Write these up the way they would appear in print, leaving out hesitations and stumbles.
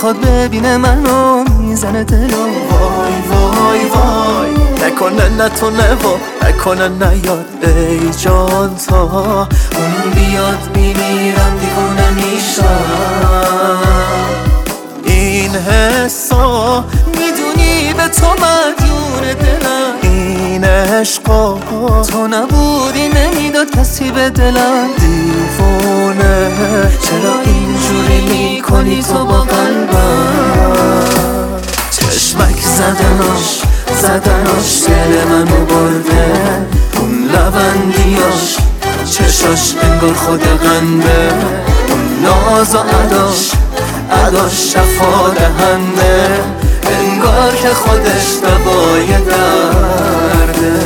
میخواد ببینه منو میزنه دلو. وای وای وای نکنه نتونه و نکنه نیاد ای جان تا اون بیاد میمیرم دیوونه میشم. این حسا میدونی به تو مدیون دلم، این عشقا تو نبودی نمیداد کسی به دلم. دیوونه چرا اینجوری میکنی تو با قلبم؟ چشمک زدناش دل منو برده، اون لبندیاش چشاش انگار خود قنده، اون ناز و عداش شفا دهنده، انگار که خودش دوای درده.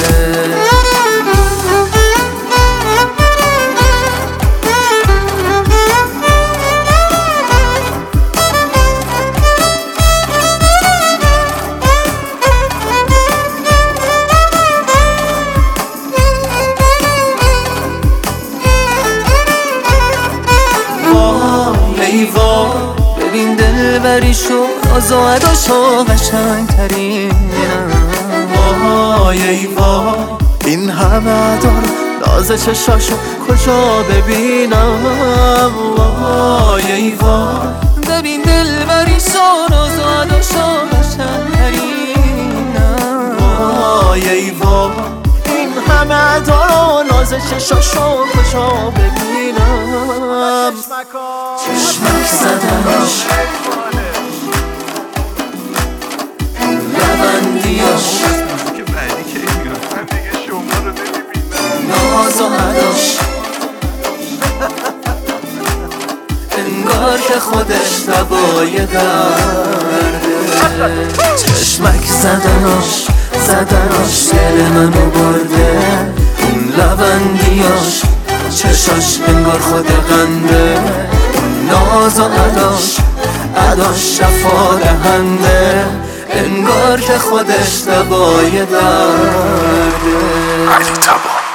ببین دلبریشو ناز و عداشو قشنگ ترینم. وای ای وای این همه عدار ناز چشاشو کجا ببینم؟ وای ای وای ببین دلبریشو ناز و عداشو قشنگ ترینم. وای ای وای این همه عدار ناز چشاشو کجا ببینم؟ چشمک زدناش لبندیاش ناز و عداش انگار که خودش دوای درده. چشمک زدناش دل منو برده، اون لبندیاش چشاش انگار خود قنده، ناز و عداش شفا دهنده، انگار که خودش دوای درده.